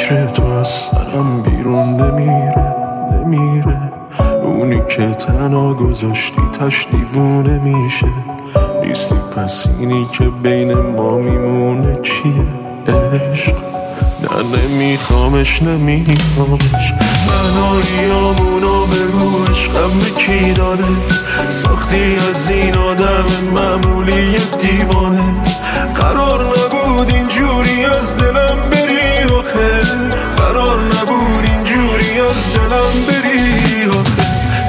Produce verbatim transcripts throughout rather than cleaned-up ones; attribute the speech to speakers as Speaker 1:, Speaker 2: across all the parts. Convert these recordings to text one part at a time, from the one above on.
Speaker 1: فکر تو از سرم بیرون نمیره نمیره اونی که تنها گذاشتی تش دیوونه میشه نیستی پس اینی که بین ما میمونه چیه عشق نه نمیخوامش نمیخوامش تنهاییامونو بگو عشقم به کی داده ساختی از این آدم معمولی دیوانه قرار نبود اینجوری از دلم بری آخه قرار نبود اینجوری از دلم بری آخه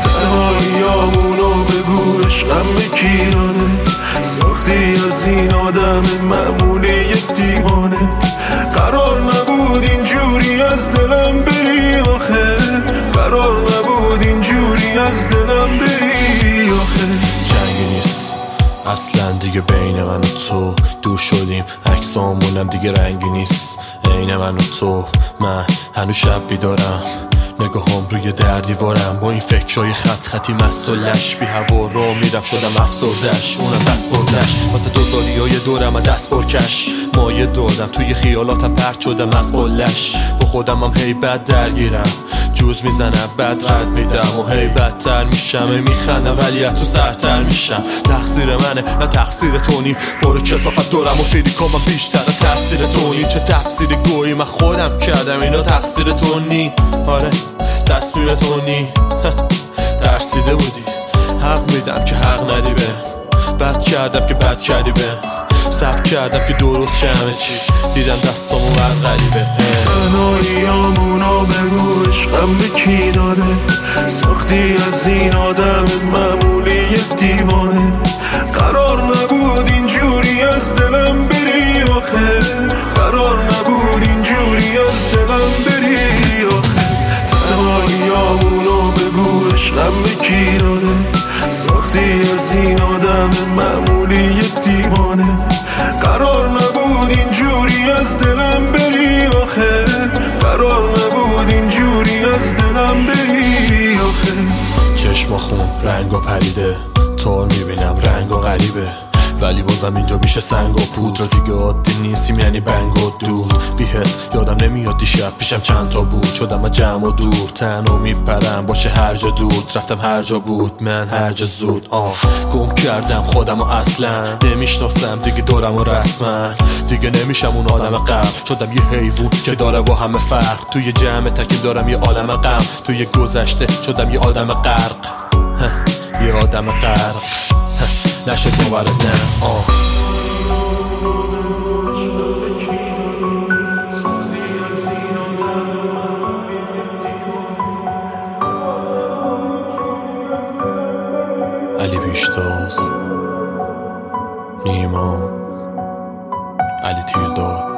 Speaker 1: تنهاییامونو بگو عشقم به کی داده ساختی از این آدم معمولی دیوانه قرار نبود اینجوری از دلم بری آخه قرار نبود اینجوری از دلم بری آخه
Speaker 2: جنگی نیست اصلا دیگه بین من و تو دور شدیم عکسامونم دیگه رنگی نیست عین من و تو من هنوز شب بیدارم نگاهم روی در دیوارم با این فکرهای خط خطی مست و لش بی هوا رو میرم شدم افسردش اونم دست بردش واسه دوزاری های دورم دست برکش مایه دادم توی خیالاتم پرت شدم از قلش با خودم هم هی بد درگیرم جوز میزنم بد رد میدم و هی بدتر میشم میخندم ولی تو سرتر میشم تقصیر منه نه تقصیر تونی برو کسافت دورم و فیلیکام من بیشتر تقصیر تونی چه تقصیر گویی من خودم کردم اینا تقصیر تونی آره تصمیم تونی ترسیده بودی حق میدم که حق ندی به بد کردم که بد کردی به سب کردم که درست شه همه چی دیدم دستامو بد غریبه
Speaker 1: تنهاییامونو بگو عشقم به کی داده ساختی از این آدم معمولی دیوانه قرار نبود اینجوری از دلم بری آخه قرار نبود اینجوری از دلم بری آخه تنهاییامونو بگو عشقم به کی داده ساختی از این آدم معمولی دیوانه قرار نبود اینجوری از دلم بری آخه قرار نبود اینجوری از دلم بری آخه
Speaker 2: چشما خون رنگا پریده تار میبینم رنگا غریبه ولی بازم اینجا میشه سنگ و پودر دیگه عادی نیستیم یعنی بنگ و دود بیهست یادم نمیاد دیشب پیشم چند تا بود شدم از جمع و دور تنها میپرم باشه هر جا دود رفتم هر جا بود من هر جا زود آه گم کردم خودم و اصلا نمیشناسم دیگه دارم و رسما دیگه نمیشم اون آدم قبل شدم یه حیوان که داره با همه فرق توی جمع تکیم دارم یه عالم غم توی گذشته شدم یه آدم غرق یه آدم غرق نشه باورت نه آه علی پیشتاز نیما علی تیردار